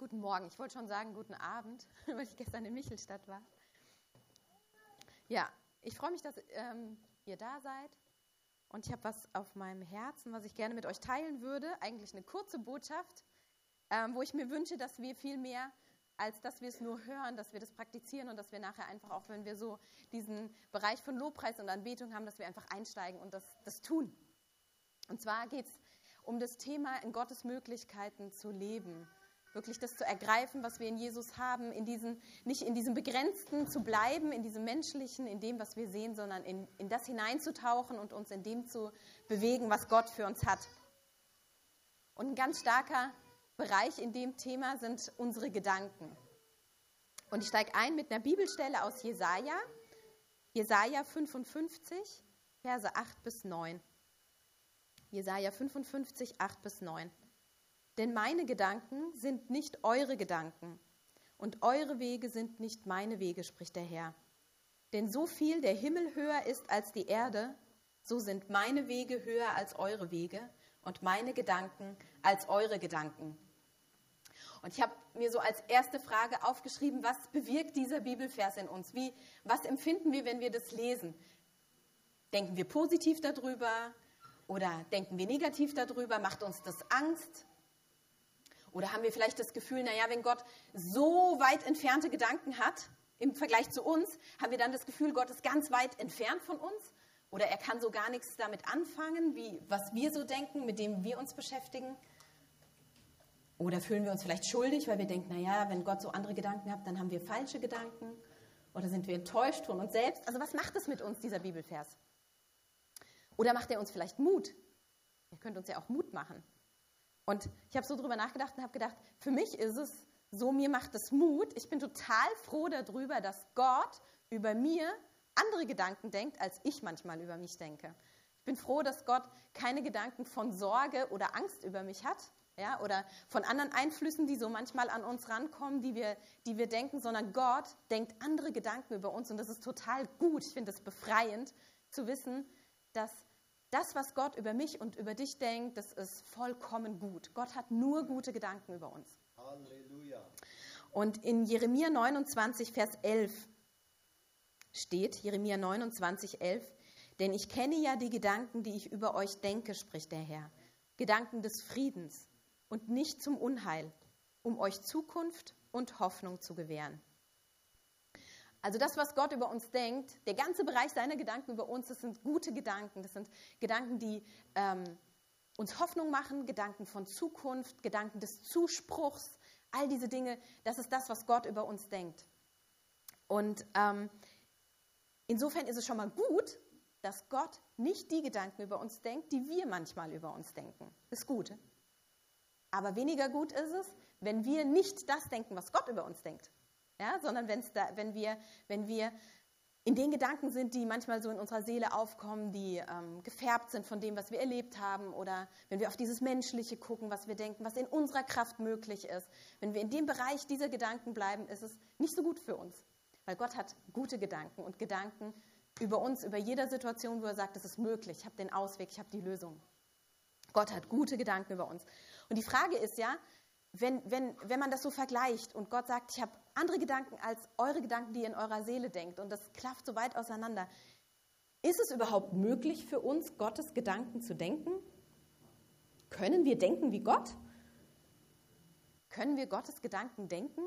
Guten Morgen. Ich wollte schon sagen, guten Abend, weil ich gestern in Michelstadt war. Ja, ich freue mich, dass ihr da seid. Und ich habe was auf meinem Herzen, was ich gerne mit euch teilen würde. Eigentlich eine kurze Botschaft, wo ich mir wünsche, dass wir viel mehr, als dass wir es nur hören, dass wir das praktizieren und dass wir nachher einfach auch, wenn wir so diesen Bereich von Lobpreis und Anbetung haben, dass wir einfach einsteigen und das tun. Und zwar geht es um das Thema, in Gottes Möglichkeiten zu leben. Wirklich das zu ergreifen, was wir in Jesus haben, nicht in diesem Begrenzten zu bleiben, in diesem Menschlichen, in dem, was wir sehen, sondern in das hineinzutauchen und uns in dem zu bewegen, was Gott für uns hat. Und ein ganz starker Bereich in dem Thema sind unsere Gedanken. Und ich steige ein mit einer Bibelstelle aus Jesaja 55, Verse 8 bis 9. Jesaja 55, 8 bis 9. Denn meine Gedanken sind nicht eure Gedanken und eure Wege sind nicht meine Wege, spricht der Herr. Denn so viel der Himmel höher ist als die Erde, so sind meine Wege höher als eure Wege und meine Gedanken als eure Gedanken. Und ich habe mir so als erste Frage aufgeschrieben, was bewirkt dieser Bibelvers in uns? Was empfinden wir, wenn wir das lesen? Denken wir positiv darüber oder denken wir negativ darüber? Macht uns das Angst? Oder haben wir vielleicht das Gefühl, wenn Gott so weit entfernte Gedanken hat im Vergleich zu uns, haben wir dann das Gefühl, Gott ist ganz weit entfernt von uns? Oder er kann so gar nichts damit anfangen, was wir so denken, mit dem wir uns beschäftigen? Oder fühlen wir uns vielleicht schuldig, weil wir denken, wenn Gott so andere Gedanken hat, dann haben wir falsche Gedanken? Oder sind wir enttäuscht von uns selbst? Also was macht es mit uns, dieser Bibelvers? Oder macht er uns vielleicht Mut? Er könnte uns ja auch Mut machen. Und ich habe so drüber nachgedacht und habe gedacht, für mich ist es so, mir macht es Mut. Ich bin total froh darüber, dass Gott über mir andere Gedanken denkt, als ich manchmal über mich denke. Ich bin froh, dass Gott keine Gedanken von Sorge oder Angst über mich hat, oder von anderen Einflüssen, die so manchmal an uns rankommen, die wir denken, sondern Gott denkt andere Gedanken über uns und das ist total gut. Ich finde es befreiend zu wissen, dass das, was Gott über mich und über dich denkt, das ist vollkommen gut. Gott hat nur gute Gedanken über uns. Halleluja. Und in Jeremia 29, Vers 11 steht, Jeremia 29, 11, denn ich kenne ja die Gedanken, die ich über euch denke, spricht der Herr. Gedanken des Friedens und nicht zum Unheil, um euch Zukunft und Hoffnung zu gewähren. Also das, was Gott über uns denkt, der ganze Bereich seiner Gedanken über uns, das sind gute Gedanken. Das sind Gedanken, die uns Hoffnung machen, Gedanken von Zukunft, Gedanken des Zuspruchs, all diese Dinge, das ist das, was Gott über uns denkt. Und insofern ist es schon mal gut, dass Gott nicht die Gedanken über uns denkt, die wir manchmal über uns denken. Das ist gut. Aber weniger gut ist es, wenn wir nicht das denken, was Gott über uns denkt. Sondern wenn wir in den Gedanken sind, die manchmal so in unserer Seele aufkommen, die gefärbt sind von dem, was wir erlebt haben, oder wenn wir auf dieses Menschliche gucken, was wir denken, was in unserer Kraft möglich ist. Wenn wir in dem Bereich dieser Gedanken bleiben, ist es nicht so gut für uns. Weil Gott hat gute Gedanken und Gedanken über uns, über jede Situation, wo er sagt, es ist möglich, ich habe den Ausweg, ich habe die Lösung. Gott hat gute Gedanken über uns. Und die Frage ist wenn man das so vergleicht und Gott sagt, ich habe andere Gedanken als eure Gedanken, die ihr in eurer Seele denkt und das klafft so weit auseinander, ist es überhaupt möglich für uns, Gottes Gedanken zu denken? Können wir denken wie Gott? Können wir Gottes Gedanken denken?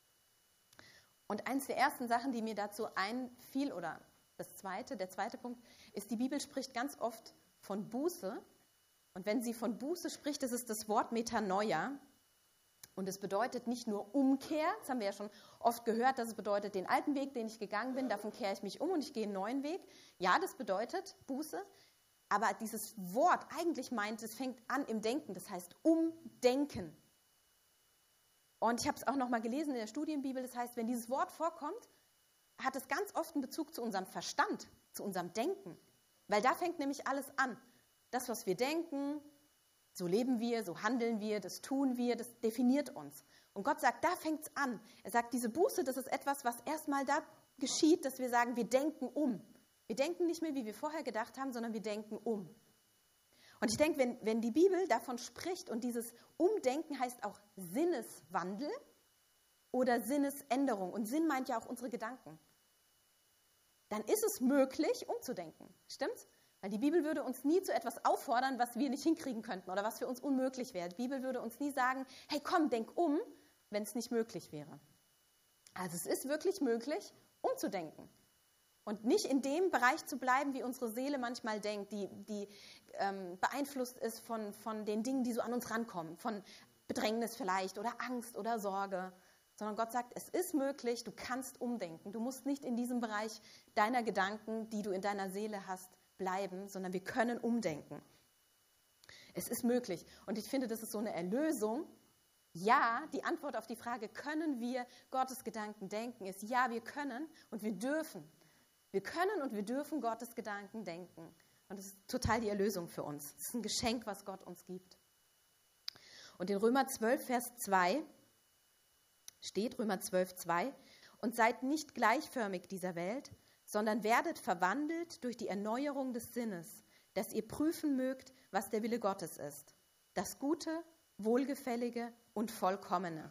Und eins der ersten Sachen, die mir dazu einfiel, oder der zweite Punkt, ist, die Bibel spricht ganz oft von Buße. Und wenn sie von Buße spricht, das ist das Wort Metanoia. Und es bedeutet nicht nur Umkehr, das haben wir ja schon oft gehört, dass es bedeutet, den alten Weg, den ich gegangen bin, davon kehre ich mich um und ich gehe einen neuen Weg. Ja, das bedeutet Buße, aber dieses Wort eigentlich meint, es fängt an im Denken, das heißt umdenken. Und ich habe es auch nochmal gelesen in der Studienbibel, das heißt, wenn dieses Wort vorkommt, hat es ganz oft einen Bezug zu unserem Verstand, zu unserem Denken, weil da fängt nämlich alles an. Das, was wir denken, so leben wir, so handeln wir, das tun wir, das definiert uns. Und Gott sagt, da fängt es an. Er sagt, diese Buße, das ist etwas, was erstmal da geschieht, dass wir sagen, wir denken um. Wir denken nicht mehr, wie wir vorher gedacht haben, sondern wir denken um. Und ich denke, wenn die Bibel davon spricht und dieses Umdenken heißt auch Sinneswandel oder Sinnesänderung, und Sinn meint ja auch unsere Gedanken, dann ist es möglich, umzudenken. Stimmt's? Weil die Bibel würde uns nie zu etwas auffordern, was wir nicht hinkriegen könnten oder was für uns unmöglich wäre. Die Bibel würde uns nie sagen, hey komm, denk um, wenn es nicht möglich wäre. Also es ist wirklich möglich, umzudenken. Und nicht in dem Bereich zu bleiben, wie unsere Seele manchmal denkt, die beeinflusst ist von den Dingen, die so an uns rankommen, von Bedrängnis vielleicht oder Angst oder Sorge. Sondern Gott sagt, es ist möglich, du kannst umdenken. Du musst nicht in diesem Bereich deiner Gedanken, die du in deiner Seele hast, bleiben, sondern wir können umdenken. Es ist möglich. Und ich finde, das ist so eine Erlösung. Ja, die Antwort auf die Frage, können wir Gottes Gedanken denken, ist ja, wir können und wir dürfen. Wir können und wir dürfen Gottes Gedanken denken. Und das ist total die Erlösung für uns. Das ist ein Geschenk, was Gott uns gibt. Und in Römer 12, Vers 2 steht, Römer 12, 2, und seid nicht gleichförmig dieser Welt, sondern werdet verwandelt durch die Erneuerung des Sinnes, dass ihr prüfen mögt, was der Wille Gottes ist. Das Gute, Wohlgefällige und Vollkommene.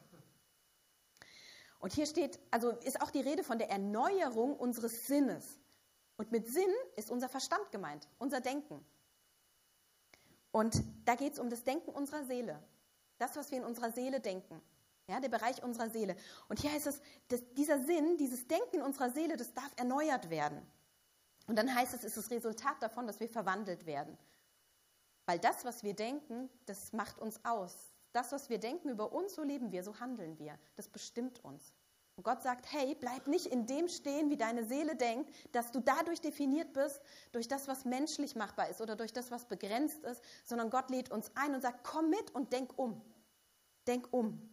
Und hier steht, also ist auch die Rede von der Erneuerung unseres Sinnes. Und mit Sinn ist unser Verstand gemeint, unser Denken. Und da geht es um das Denken unserer Seele. Das, was wir in unserer Seele denken. Ja, der Bereich unserer Seele. Und hier heißt es, dieser Sinn, dieses Denken in unserer Seele, das darf erneuert werden. Und dann heißt es, ist das Resultat davon, dass wir verwandelt werden. Weil das, was wir denken, das macht uns aus. Das, was wir denken über uns, so leben wir, so handeln wir. Das bestimmt uns. Und Gott sagt, hey, bleib nicht in dem stehen, wie deine Seele denkt, dass du dadurch definiert bist, durch das, was menschlich machbar ist oder durch das, was begrenzt ist, sondern Gott lädt uns ein und sagt, komm mit und denk um. Denk um.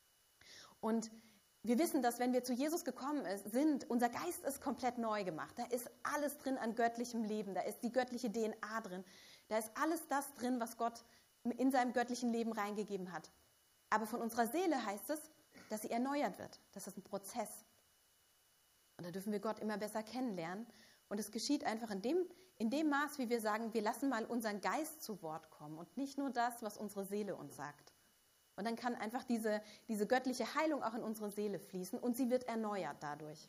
Und wir wissen, dass wenn wir zu Jesus gekommen sind, unser Geist ist komplett neu gemacht. Da ist alles drin an göttlichem Leben, da ist die göttliche DNA drin, da ist alles das drin, was Gott in seinem göttlichen Leben reingegeben hat. Aber von unserer Seele heißt es, dass sie erneuert wird. Das ist ein Prozess. Und da dürfen wir Gott immer besser kennenlernen. Und es geschieht einfach in dem Maß, wie wir sagen, wir lassen mal unseren Geist zu Wort kommen und nicht nur das, was unsere Seele uns sagt. Und dann kann einfach diese göttliche Heilung auch in unsere Seele fließen und sie wird erneuert dadurch.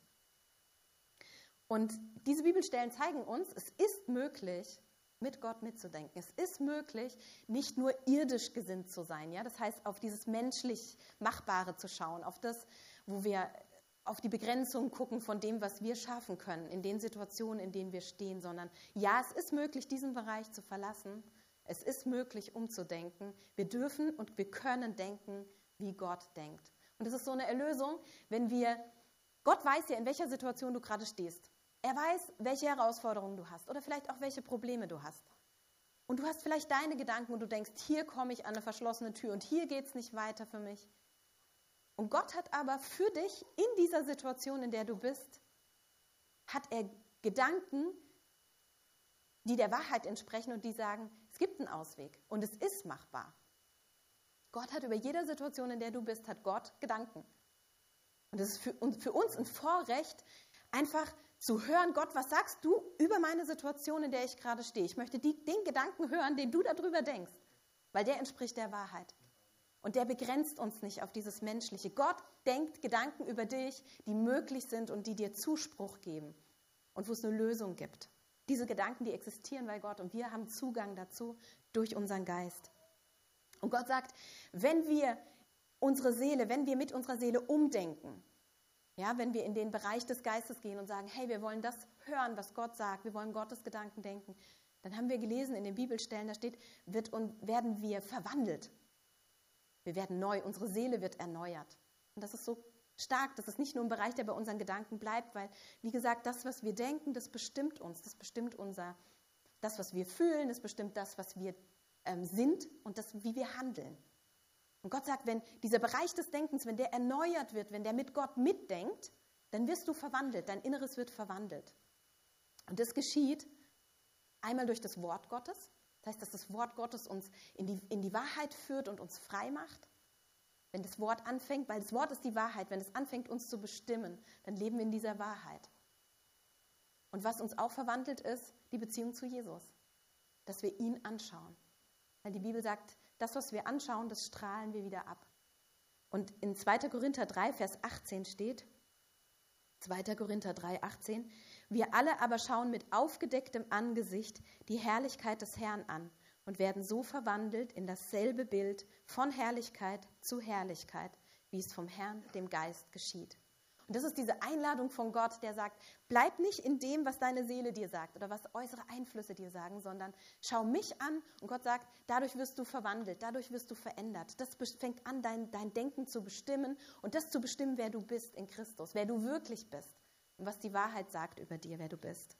Und diese Bibelstellen zeigen uns, es ist möglich, mit Gott mitzudenken. Es ist möglich, nicht nur irdisch gesinnt zu sein. Ja? Das heißt, auf dieses menschlich Machbare zu schauen, auf das, wo wir auf die Begrenzung gucken von dem, was wir schaffen können, in den Situationen, in denen wir stehen, sondern ja, es ist möglich, diesen Bereich zu verlassen. Es ist möglich, umzudenken. Wir dürfen und wir können denken, wie Gott denkt. Und es ist so eine Erlösung, Gott weiß ja, in welcher Situation du gerade stehst. Er weiß, welche Herausforderungen du hast oder vielleicht auch, welche Probleme du hast. Und du hast vielleicht deine Gedanken und du denkst, hier komme ich an eine verschlossene Tür und hier geht es nicht weiter für mich. Und Gott hat aber für dich in dieser Situation, in der du bist, hat er Gedanken, die der Wahrheit entsprechen und die sagen, es gibt einen Ausweg und es ist machbar. Gott hat über jede Situation, in der du bist, hat Gott Gedanken. Und es ist für uns ein Vorrecht, einfach zu hören, Gott, was sagst du über meine Situation, in der ich gerade stehe? Ich möchte den Gedanken hören, den du darüber denkst, weil der entspricht der Wahrheit. Und der begrenzt uns nicht auf dieses Menschliche. Gott denkt Gedanken über dich, die möglich sind und die dir Zuspruch geben und wo es eine Lösung gibt. Diese Gedanken, die existieren bei Gott und wir haben Zugang dazu durch unseren Geist. Und Gott sagt, wenn wir mit unserer Seele umdenken, ja, wenn wir in den Bereich des Geistes gehen und sagen, hey, wir wollen das hören, was Gott sagt, wir wollen Gottes Gedanken denken, dann haben wir gelesen in den Bibelstellen, da steht, werden wir verwandelt. Wir werden neu, unsere Seele wird erneuert. Und das ist so stark, dass es nicht nur ein Bereich, der bei unseren Gedanken bleibt, weil, wie gesagt, das, was wir denken, das bestimmt uns, das bestimmt das, was wir fühlen, das bestimmt das, was wir sind und das, wie wir handeln. Und Gott sagt, wenn dieser Bereich des Denkens, wenn der erneuert wird, wenn der mit Gott mitdenkt, dann wirst du verwandelt, dein Inneres wird verwandelt. Und das geschieht einmal durch das Wort Gottes, das heißt, dass das Wort Gottes uns in die Wahrheit führt und uns frei macht. Wenn das Wort anfängt, weil das Wort ist die Wahrheit, wenn es anfängt, uns zu bestimmen, dann leben wir in dieser Wahrheit. Und was uns auch verwandelt ist, die Beziehung zu Jesus, dass wir ihn anschauen. Weil die Bibel sagt, das, was wir anschauen, das strahlen wir wieder ab. Und in 2. Korinther 3, Vers 18 steht, 2. Korinther 3, 18, wir alle aber schauen mit aufgedecktem Angesicht die Herrlichkeit des Herrn an und werden so verwandelt in dasselbe Bild von Herrlichkeit zu Herrlichkeit, wie es vom Herrn, dem Geist, geschieht. Und das ist diese Einladung von Gott, der sagt, bleib nicht in dem, was deine Seele dir sagt oder was äußere Einflüsse dir sagen, sondern schau mich an und Gott sagt, dadurch wirst du verwandelt, dadurch wirst du verändert. Das fängt an, dein Denken zu bestimmen und das zu bestimmen, wer du bist in Christus, wer du wirklich bist und was die Wahrheit sagt über dir, wer du bist.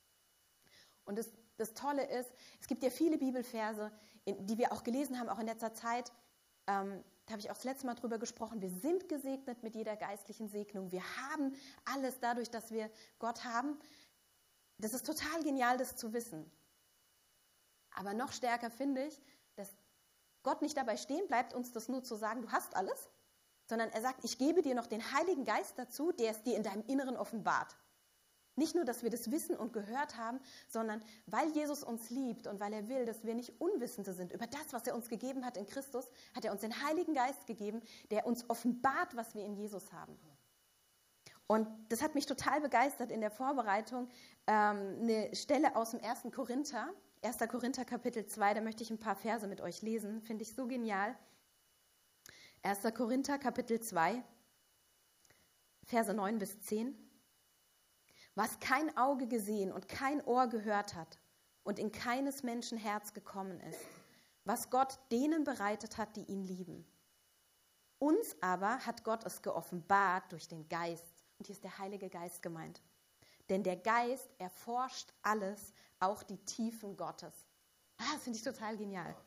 Und das Tolle ist, es gibt ja viele Bibelverse, die wir auch gelesen haben, auch in letzter Zeit. Da habe ich auch das letzte Mal drüber gesprochen. Wir sind gesegnet mit jeder geistlichen Segnung. Wir haben alles dadurch, dass wir Gott haben. Das ist total genial, das zu wissen. Aber noch stärker finde ich, dass Gott nicht dabei stehen bleibt, uns das nur zu sagen, du hast alles, sondern er sagt, ich gebe dir noch den Heiligen Geist dazu, der es dir in deinem Inneren offenbart. Nicht nur, dass wir das wissen und gehört haben, sondern weil Jesus uns liebt und weil er will, dass wir nicht Unwissende sind über das, was er uns gegeben hat in Christus, hat er uns den Heiligen Geist gegeben, der uns offenbart, was wir in Jesus haben. Und das hat mich total begeistert in der Vorbereitung. Eine Stelle aus dem 1. Korinther, 1. Korinther Kapitel 2, da möchte ich ein paar Verse mit euch lesen, finde ich so genial. 1. Korinther Kapitel 2, Verse 9 bis 10. Was kein Auge gesehen und kein Ohr gehört hat und in keines Menschen Herz gekommen ist, was Gott denen bereitet hat, die ihn lieben. Uns aber hat Gott es geoffenbart durch den Geist. Und hier ist der Heilige Geist gemeint. Denn der Geist erforscht alles, auch die Tiefen Gottes. Das finde ich total genial.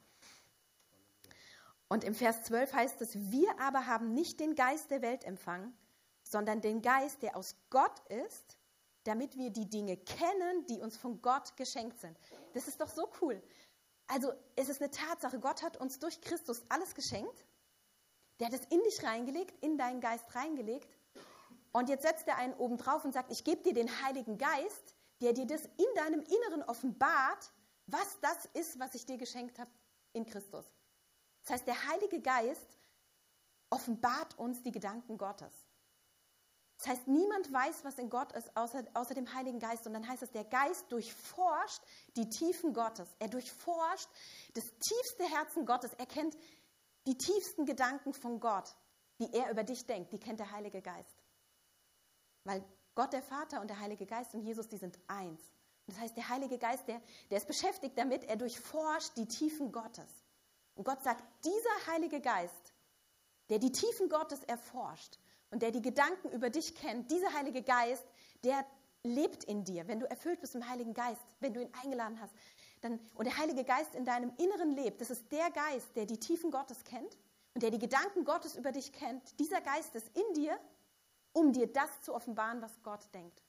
Und im Vers 12 heißt es, wir aber haben nicht den Geist der Welt empfangen, sondern den Geist, der aus Gott ist, damit wir die Dinge kennen, die uns von Gott geschenkt sind. Das ist doch so cool. Also es ist eine Tatsache, Gott hat uns durch Christus alles geschenkt. Der hat es in dich reingelegt, in deinen Geist reingelegt. Und jetzt setzt er einen oben drauf und sagt, ich gebe dir den Heiligen Geist, der dir das in deinem Inneren offenbart, was das ist, was ich dir geschenkt habe in Christus. Das heißt, der Heilige Geist offenbart uns die Gedanken Gottes. Das heißt, niemand weiß, was in Gott ist, außer dem Heiligen Geist. Und dann heißt es, der Geist durchforscht die Tiefen Gottes. Er durchforscht das tiefste Herzen Gottes. Er kennt die tiefsten Gedanken von Gott, die er über dich denkt. Die kennt der Heilige Geist. Weil Gott, der Vater und der Heilige Geist und Jesus, die sind eins. Und das heißt, der Heilige Geist, der ist beschäftigt damit, er durchforscht die Tiefen Gottes. Und Gott sagt, dieser Heilige Geist, der die Tiefen Gottes erforscht, und der die Gedanken über dich kennt, dieser Heilige Geist, der lebt in dir. Wenn du erfüllt bist im Heiligen Geist, wenn du ihn eingeladen hast, und der Heilige Geist in deinem Inneren lebt, das ist der Geist, der die Tiefen Gottes kennt und der die Gedanken Gottes über dich kennt. Dieser Geist ist in dir, um dir das zu offenbaren, was Gott denkt.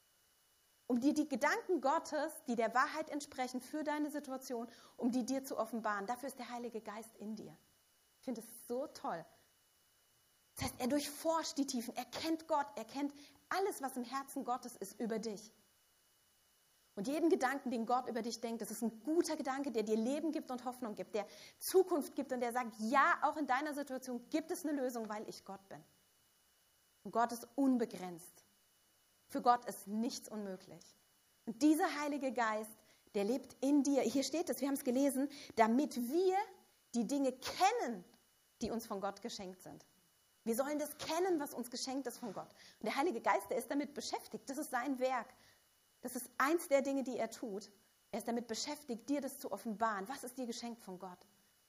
Um dir die Gedanken Gottes, die der Wahrheit entsprechen für deine Situation, um die dir zu offenbaren. Dafür ist der Heilige Geist in dir. Ich finde es so toll. Das heißt, er durchforscht die Tiefen, er kennt Gott, er kennt alles, was im Herzen Gottes ist, über dich. Und jeden Gedanken, den Gott über dich denkt, das ist ein guter Gedanke, der dir Leben gibt und Hoffnung gibt, der Zukunft gibt und der sagt, ja, auch in deiner Situation gibt es eine Lösung, weil ich Gott bin. Und Gott ist unbegrenzt. Für Gott ist nichts unmöglich. Und dieser Heilige Geist, der lebt in dir. Hier steht es, wir haben es gelesen, damit wir die Dinge kennen, die uns von Gott geschenkt sind. Wir sollen das kennen, was uns geschenkt ist von Gott. Und der Heilige Geist, der ist damit beschäftigt. Das ist sein Werk. Das ist eins der Dinge, die er tut. Er ist damit beschäftigt, dir das zu offenbaren. Was ist dir geschenkt von Gott?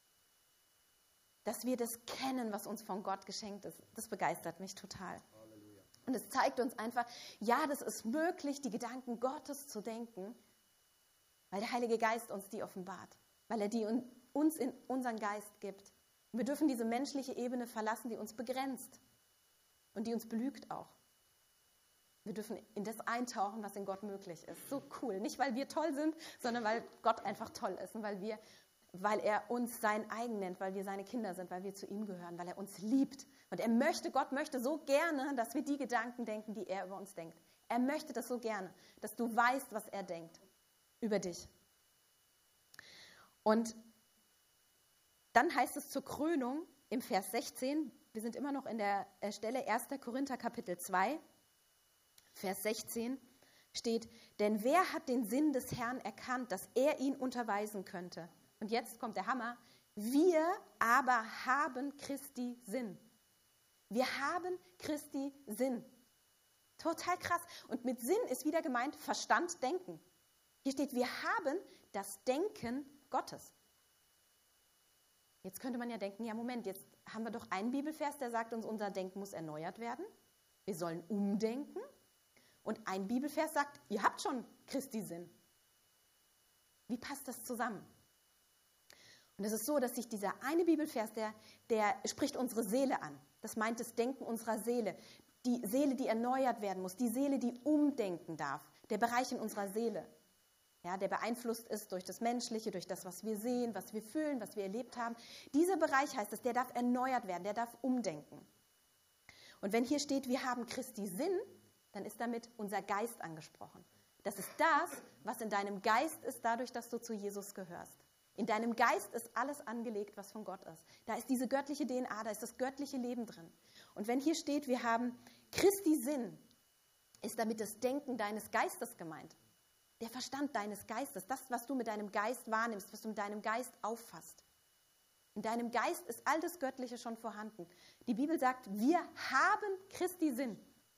Dass wir das kennen, was uns von Gott geschenkt ist. Das begeistert mich total. Halleluja. Und es zeigt uns einfach, ja, das ist möglich, die Gedanken Gottes zu denken, weil der Heilige Geist uns die offenbart. Weil er die uns in unseren Geist gibt. Und wir dürfen diese menschliche Ebene verlassen, die uns begrenzt und die uns belügt auch. Wir dürfen in das eintauchen, was in Gott möglich ist. So cool. Nicht, weil wir toll sind, sondern weil Gott einfach toll ist und weil er uns sein eigen nennt, weil wir seine Kinder sind, weil wir zu ihm gehören, weil er uns liebt. Und Gott möchte so gerne, dass wir die Gedanken denken, die er über uns denkt. Er möchte das so gerne, dass du weißt, was er denkt über dich. Und Dann heißt es zur Krönung im Vers 16, wir sind immer noch in der Stelle 1. Korinther Kapitel 2, Vers 16 steht, denn wer hat den Sinn des Herrn erkannt, dass er ihn unterweisen könnte? Und jetzt kommt der Hammer, wir aber haben Christi Sinn. Wir haben Christi Sinn. Total krass. Und mit Sinn ist wieder gemeint Verstand, Denken. Hier steht, wir haben das Denken Gottes. Jetzt könnte man ja denken, ja Moment, jetzt haben wir doch einen Bibelvers, der sagt uns, unser Denken muss erneuert werden. Wir sollen umdenken. Und ein Bibelvers sagt, ihr habt schon Christi Sinn. Wie passt das zusammen? Und es ist so, dass sich dieser eine Bibelvers, der spricht unsere Seele an. Das meint das Denken unserer Seele. Die Seele, die erneuert werden muss, die Seele, die umdenken darf. Der Bereich in unserer Seele, ja, der beeinflusst ist durch das Menschliche, durch das, was wir sehen, was wir fühlen, was wir erlebt haben. Dieser Bereich heißt es, der darf erneuert werden, der darf umdenken. Und wenn hier steht, wir haben Christi Sinn, dann ist damit unser Geist angesprochen. Das ist das, was in deinem Geist ist, dadurch, dass du zu Jesus gehörst. In deinem Geist ist alles angelegt, was von Gott ist. Da ist diese göttliche DNA, da ist das göttliche Leben drin. Und wenn hier steht, wir haben Christi Sinn, ist damit das Denken deines Geistes gemeint. Der Verstand deines Geistes, das, was du mit deinem Geist wahrnimmst, was du mit deinem Geist auffasst. In deinem Geist ist all das Göttliche schon vorhanden. Die Bibel sagt, wir haben Christi Sinn.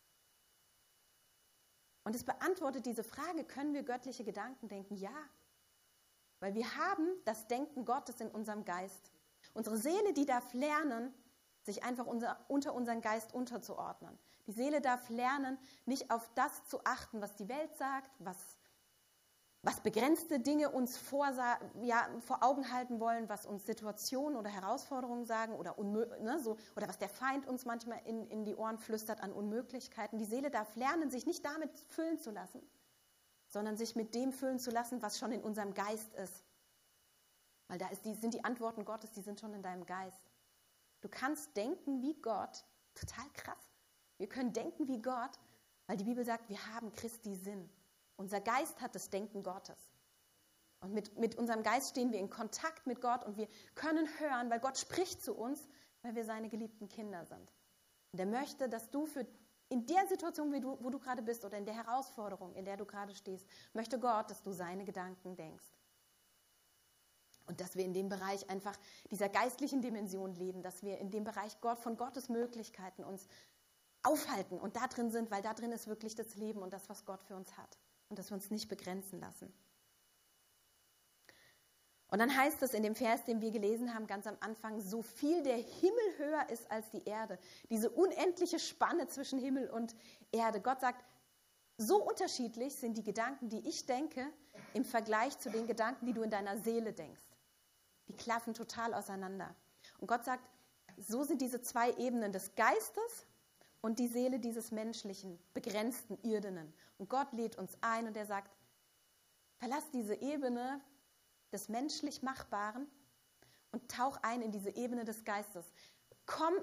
Und es beantwortet diese Frage, können wir göttliche Gedanken denken? Ja, weil wir haben das Denken Gottes in unserem Geist. Unsere Seele, die darf lernen, sich einfach unter unseren Geist unterzuordnen. Die Seele darf lernen, nicht auf das zu achten, was die Welt sagt, was begrenzte Dinge uns vor Augen halten wollen, was uns Situationen oder Herausforderungen sagen oder was der Feind uns manchmal in die Ohren flüstert an Unmöglichkeiten. Die Seele darf lernen, sich nicht damit füllen zu lassen, sondern sich mit dem füllen zu lassen, was schon in unserem Geist ist. Weil sind die Antworten Gottes, die sind schon in deinem Geist. Du kannst denken wie Gott, total krass. Wir können denken wie Gott, weil die Bibel sagt, wir haben Christi Sinn. Unser Geist hat das Denken Gottes. Und mit unserem Geist stehen wir in Kontakt mit Gott und wir können hören, weil Gott spricht zu uns, weil wir seine geliebten Kinder sind. Und er möchte, dass du in der Situation, wo du gerade bist oder in der Herausforderung, in der du gerade stehst, möchte Gott, dass du seine Gedanken denkst. Und dass wir in dem Bereich einfach dieser geistlichen Dimension leben, dass wir in dem Bereich von Gottes Möglichkeiten uns aufhalten und da drin sind, weil da drin ist wirklich das Leben und das, was Gott für uns hat. Und dass wir uns nicht begrenzen lassen. Und dann heißt es in dem Vers, den wir gelesen haben, ganz am Anfang, so viel der Himmel höher ist als die Erde. Diese unendliche Spanne zwischen Himmel und Erde. Gott sagt, so unterschiedlich sind die Gedanken, die ich denke, im Vergleich zu den Gedanken, die du in deiner Seele denkst. Die klaffen total auseinander. Und Gott sagt, so sind diese zwei Ebenen des Geistes und die Seele dieses menschlichen, begrenzten, irdenen. Und Gott lädt uns ein und er sagt, verlass diese Ebene des menschlich Machbaren und tauch ein in diese Ebene des Geistes. Komm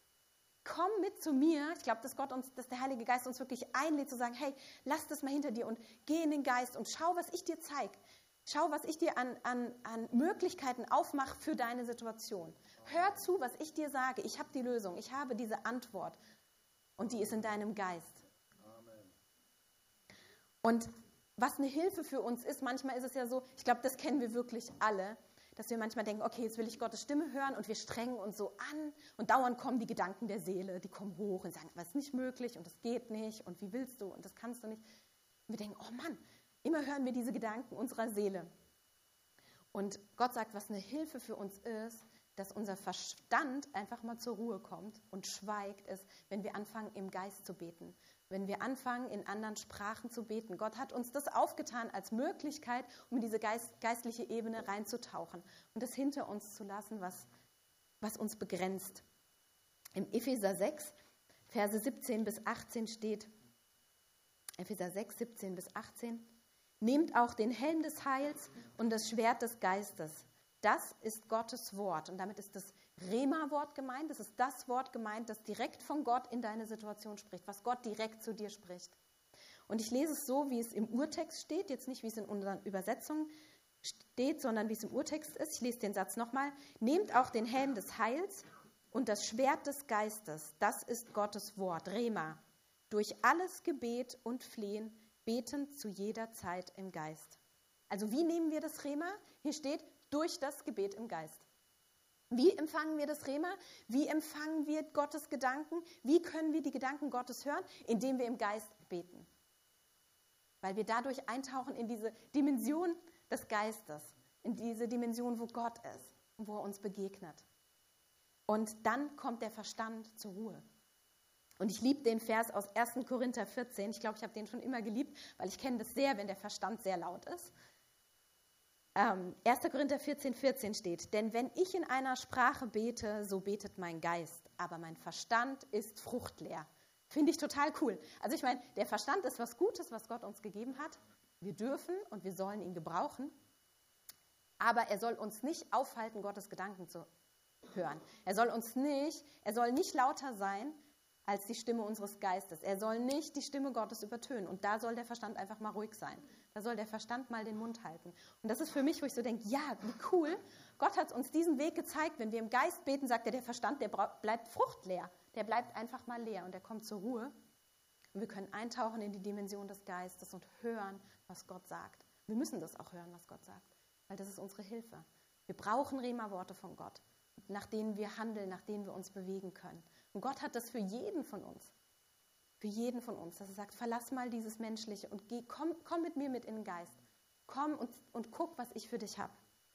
mit zu mir. Ich glaube, dass der Heilige Geist uns wirklich einlädt zu sagen, hey, lass das mal hinter dir und geh in den Geist und schau, was ich dir zeige. Schau, was ich dir an Möglichkeiten aufmache für deine Situation. Hör zu, was ich dir sage. Ich habe die Lösung. Ich habe diese Antwort. Und die ist in deinem Geist. Amen. Und was eine Hilfe für uns ist, manchmal ist es ja so, ich glaube, das kennen wir wirklich alle, dass wir manchmal denken, okay, jetzt will ich Gottes Stimme hören und wir strengen uns so an und dauernd kommen die Gedanken der Seele, die kommen hoch und sagen, was ist nicht möglich und das geht nicht und wie willst du und das kannst du nicht. Und wir denken, oh Mann, immer hören wir diese Gedanken unserer Seele. Und Gott sagt, was eine Hilfe für uns ist, dass unser Verstand einfach mal zur Ruhe kommt und schweigt, ist, wenn wir anfangen, im Geist zu beten. Wenn wir anfangen, in anderen Sprachen zu beten. Gott hat uns das aufgetan als Möglichkeit, um in diese geistliche Ebene reinzutauchen und das hinter uns zu lassen, was uns begrenzt. Im Epheser 6, Verse 17 bis 18 steht, Epheser 6, 17 bis 18, nehmt auch den Helm des Heils und das Schwert des Geistes. Das ist Gottes Wort und damit ist das Rema-Wort gemeint. Das ist das Wort gemeint, das direkt von Gott in deine Situation spricht, was Gott direkt zu dir spricht. Und ich lese es so, wie es im Urtext steht, jetzt nicht, wie es in unseren Übersetzungen steht, sondern wie es im Urtext ist. Ich lese den Satz nochmal. Nehmt auch den Helm des Heils und das Schwert des Geistes. Das ist Gottes Wort, Rema. Durch alles Gebet und Flehen, betend zu jeder Zeit im Geist. Also wie nehmen wir das Rema? Hier steht, durch das Gebet im Geist. Wie empfangen wir das Rema? Wie empfangen wir Gottes Gedanken? Wie können wir die Gedanken Gottes hören? Indem wir im Geist beten. Weil wir dadurch eintauchen in diese Dimension des Geistes, in diese Dimension, wo Gott ist und wo er uns begegnet. Und dann kommt der Verstand zur Ruhe. Und ich liebe den Vers aus 1. Korinther 14. Ich glaube, ich habe den schon immer geliebt, weil ich kenne das sehr, wenn der Verstand sehr laut ist. 1. Korinther 14 steht, denn wenn ich in einer Sprache bete, so betet mein Geist, aber mein Verstand ist fruchtleer. Finde ich total cool. Also ich meine, der Verstand ist was Gutes, was Gott uns gegeben hat. Wir dürfen und wir sollen ihn gebrauchen, aber er soll uns nicht aufhalten, Gottes Gedanken zu hören. Er soll nicht lauter sein als die Stimme unseres Geistes. Er soll nicht die Stimme Gottes übertönen. Und da soll der Verstand einfach mal ruhig sein. Da soll der Verstand mal den Mund halten. Und das ist für mich, wo ich so denke, ja, wie cool. Gott hat uns diesen Weg gezeigt. Wenn wir im Geist beten, sagt er, der Verstand, der bleibt fruchtleer. Der bleibt einfach mal leer und der kommt zur Ruhe. Und wir können eintauchen in die Dimension des Geistes und hören, was Gott sagt. Wir müssen das auch hören, was Gott sagt, weil das ist unsere Hilfe. Wir brauchen Rema-Worte von Gott, nach denen wir handeln, nach denen wir uns bewegen können. Und Gott hat das für jeden von uns. Für jeden von uns, dass er sagt, verlass mal dieses Menschliche und komm mit mir mit in den Geist. Komm und guck, was ich für dich habe.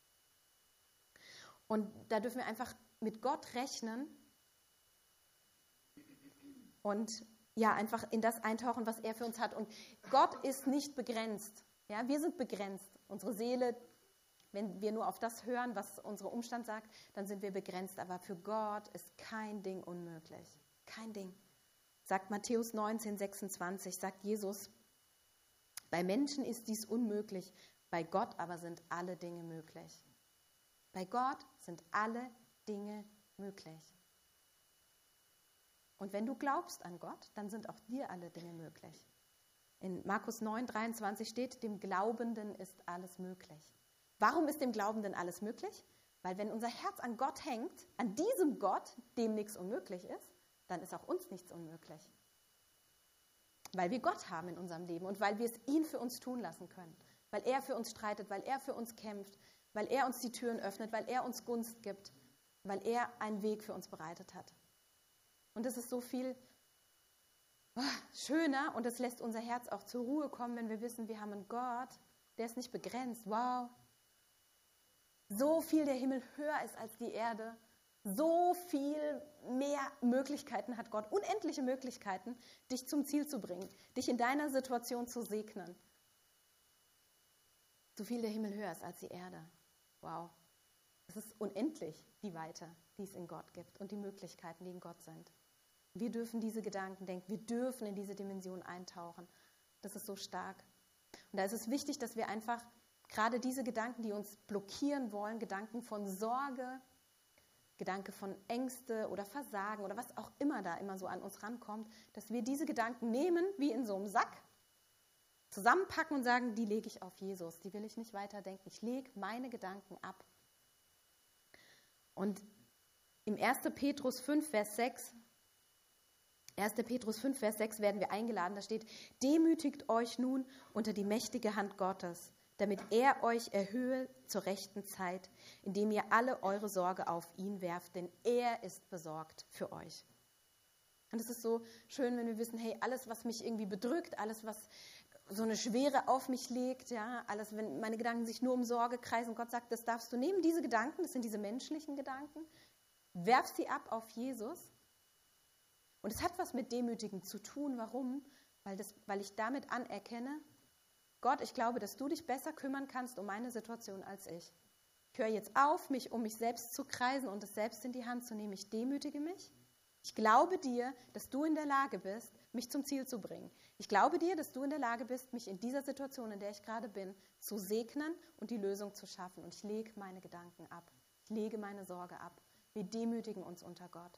Und da dürfen wir einfach mit Gott rechnen und ja, einfach in das eintauchen, was er für uns hat. Und Gott ist nicht begrenzt. Ja, wir sind begrenzt. Unsere Seele, wenn wir nur auf das hören, was unser Umstand sagt, dann sind wir begrenzt. Aber für Gott ist kein Ding unmöglich. Kein Ding. Sagt Matthäus 19,26, sagt Jesus, bei Menschen ist dies unmöglich, bei Gott aber sind alle Dinge möglich. Bei Gott sind alle Dinge möglich. Und wenn du glaubst an Gott, dann sind auch dir alle Dinge möglich. In Markus 9,23 steht, dem Glaubenden ist alles möglich. Warum ist dem Glaubenden alles möglich? Weil wenn unser Herz an Gott hängt, an diesem Gott, dem nichts unmöglich ist, dann ist auch uns nichts unmöglich. Weil wir Gott haben in unserem Leben und weil wir es ihn für uns tun lassen können. Weil er für uns streitet, weil er für uns kämpft, weil er uns die Türen öffnet, weil er uns Gunst gibt, weil er einen Weg für uns bereitet hat. Und es ist so viel schöner und es lässt unser Herz auch zur Ruhe kommen, wenn wir wissen, wir haben einen Gott, der ist nicht begrenzt. Wow! So viel der Himmel höher ist als die Erde. So viel mehr Möglichkeiten hat Gott, unendliche Möglichkeiten, dich zum Ziel zu bringen, dich in deiner Situation zu segnen. So viel der Himmel höher ist als die Erde. Wow. Es ist unendlich, die Weite, die es in Gott gibt und die Möglichkeiten, die in Gott sind. Wir dürfen diese Gedanken denken, wir dürfen in diese Dimension eintauchen. Das ist so stark. Und da ist es wichtig, dass wir einfach gerade diese Gedanken, die uns blockieren wollen, Gedanken von Sorge, Gedanke von Ängste oder Versagen oder was auch immer da immer so an uns rankommt, dass wir diese Gedanken nehmen, wie in so einem Sack, zusammenpacken und sagen, die lege ich auf Jesus, die will ich nicht weiterdenken. Ich lege meine Gedanken ab. Und im 1. Petrus 5, Vers 6 werden wir eingeladen, da steht, demütigt euch nun unter die mächtige Hand Gottes, damit er euch erhöhe zur rechten Zeit, indem ihr alle eure Sorge auf ihn werft, denn er ist besorgt für euch. Und es ist so schön, wenn wir wissen, hey, alles, was mich irgendwie bedrückt, alles, was so eine Schwere auf mich legt, ja, alles, wenn meine Gedanken sich nur um Sorge kreisen, Gott sagt, das darfst du nehmen, diese Gedanken, das sind diese menschlichen Gedanken, werf sie ab auf Jesus. Und es hat was mit Demütigen zu tun. Warum? Weil ich damit anerkenne, Gott, ich glaube, dass du dich besser kümmern kannst um meine Situation als ich. Ich höre jetzt auf, mich um mich selbst zu kreisen und es selbst in die Hand zu nehmen. Ich demütige mich. Ich glaube dir, dass du in der Lage bist, mich zum Ziel zu bringen. Ich glaube dir, dass du in der Lage bist, mich in dieser Situation, in der ich gerade bin, zu segnen und die Lösung zu schaffen. Und ich lege meine Gedanken ab. Ich lege meine Sorge ab. Wir demütigen uns unter Gott.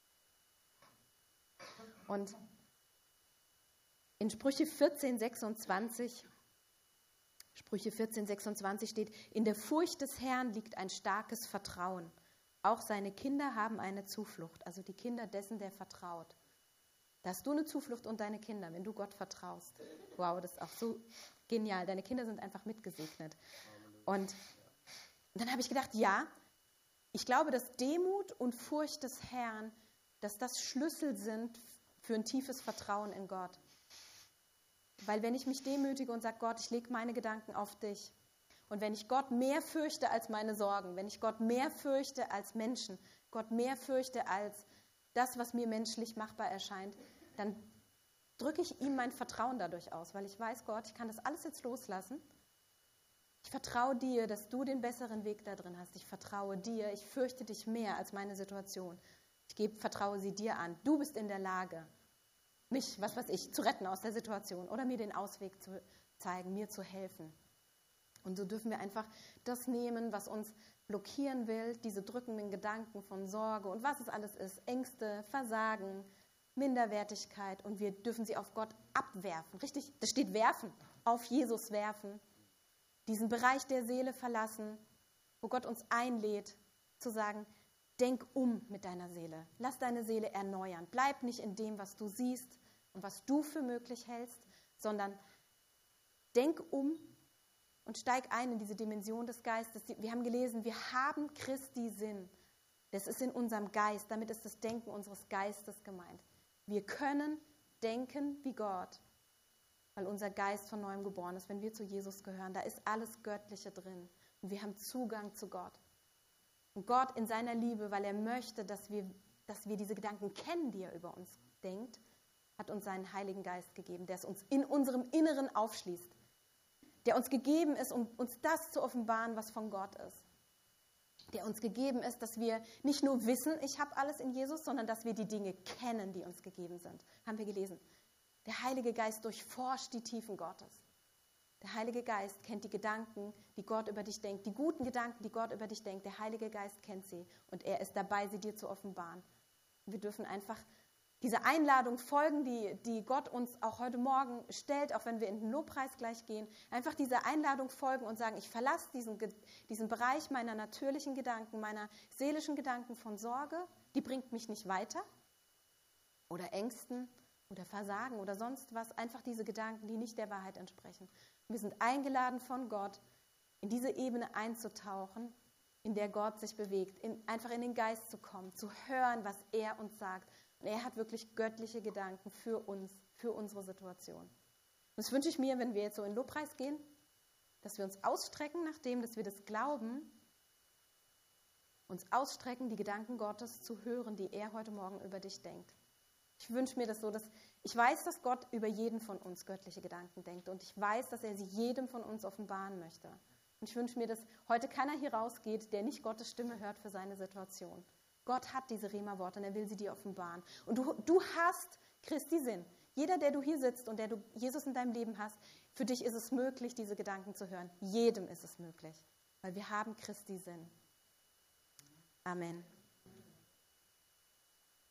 Und in Sprüche 14, 26 Sprüche 14,26 steht, in der Furcht des Herrn liegt ein starkes Vertrauen. Auch seine Kinder haben eine Zuflucht, also die Kinder dessen, der vertraut. Da hast du eine Zuflucht und deine Kinder, wenn du Gott vertraust. Wow, das ist auch so genial. Deine Kinder sind einfach mitgesegnet. Und dann habe ich gedacht, ja, ich glaube, dass Demut und Furcht des Herrn, dass das Schlüssel sind für ein tiefes Vertrauen in Gott. Weil wenn ich mich demütige und sage, Gott, ich lege meine Gedanken auf dich, und wenn ich Gott mehr fürchte als meine Sorgen, wenn ich Gott mehr fürchte als Menschen, Gott mehr fürchte als das, was mir menschlich machbar erscheint, dann drücke ich ihm mein Vertrauen dadurch aus, weil ich weiß, Gott, ich kann das alles jetzt loslassen. Ich vertraue dir, dass du den besseren Weg da drin hast. Ich vertraue dir, ich fürchte dich mehr als meine Situation. Vertraue sie dir an. Du bist in der Lage, mich, zu retten aus der Situation oder mir den Ausweg zu zeigen, mir zu helfen. Und so dürfen wir einfach das nehmen, was uns blockieren will, diese drückenden Gedanken von Sorge und was es alles ist, Ängste, Versagen, Minderwertigkeit, und wir dürfen sie auf Gott abwerfen. Richtig, das steht werfen, auf Jesus werfen, diesen Bereich der Seele verlassen, wo Gott uns einlädt, zu sagen, denk um mit deiner Seele, lass deine Seele erneuern, bleib nicht in dem, was du siehst und was du für möglich hältst, sondern denk um und steig ein in diese Dimension des Geistes. Wir haben gelesen, wir haben Christi Sinn. Das ist in unserem Geist, damit ist das Denken unseres Geistes gemeint. Wir können denken wie Gott, weil unser Geist von Neuem geboren ist. Wenn wir zu Jesus gehören, da ist alles Göttliche drin. Und wir haben Zugang zu Gott. Und Gott in seiner Liebe, weil er möchte, dass wir diese Gedanken kennen, die er über uns denkt, hat uns seinen Heiligen Geist gegeben, der es uns in unserem Inneren aufschließt, der uns gegeben ist, um uns das zu offenbaren, was von Gott ist. Der uns gegeben ist, dass wir nicht nur wissen, ich habe alles in Jesus, sondern dass wir die Dinge kennen, die uns gegeben sind. Haben wir gelesen. Der Heilige Geist durchforscht die Tiefen Gottes. Der Heilige Geist kennt die Gedanken, die Gott über dich denkt, die guten Gedanken, die Gott über dich denkt. Der Heilige Geist kennt sie und er ist dabei, sie dir zu offenbaren. Wir dürfen einfach diese Einladung folgen, die Gott uns auch heute Morgen stellt, auch wenn wir in den Lobpreis gleich gehen. Einfach dieser Einladung folgen und sagen, ich verlasse diesen Bereich meiner natürlichen Gedanken, meiner seelischen Gedanken von Sorge. Die bringt mich nicht weiter. Oder Ängsten oder Versagen oder sonst was. Einfach diese Gedanken, die nicht der Wahrheit entsprechen. Wir sind eingeladen von Gott, in diese Ebene einzutauchen, in der Gott sich bewegt, einfach in den Geist zu kommen, zu hören, was er uns sagt. Und er hat wirklich göttliche Gedanken für uns, für unsere Situation. Und das wünsche ich mir, wenn wir jetzt so in Lobpreis gehen, dass wir uns ausstrecken nach dem, dass wir das glauben, uns ausstrecken, die Gedanken Gottes zu hören, die er heute Morgen über dich denkt. Ich wünsche mir das so, dass ich weiß, dass Gott über jeden von uns göttliche Gedanken denkt und ich weiß, dass er sie jedem von uns offenbaren möchte. Und ich wünsche mir, dass heute keiner hier rausgeht, der nicht Gottes Stimme hört für seine Situation. Gott hat diese Rema-Worte und er will sie dir offenbaren. Und du hast Christi Sinn. Jeder, der du hier sitzt und der du Jesus in deinem Leben hast, für dich ist es möglich, diese Gedanken zu hören. Jedem ist es möglich, weil wir haben Christi Sinn. Amen.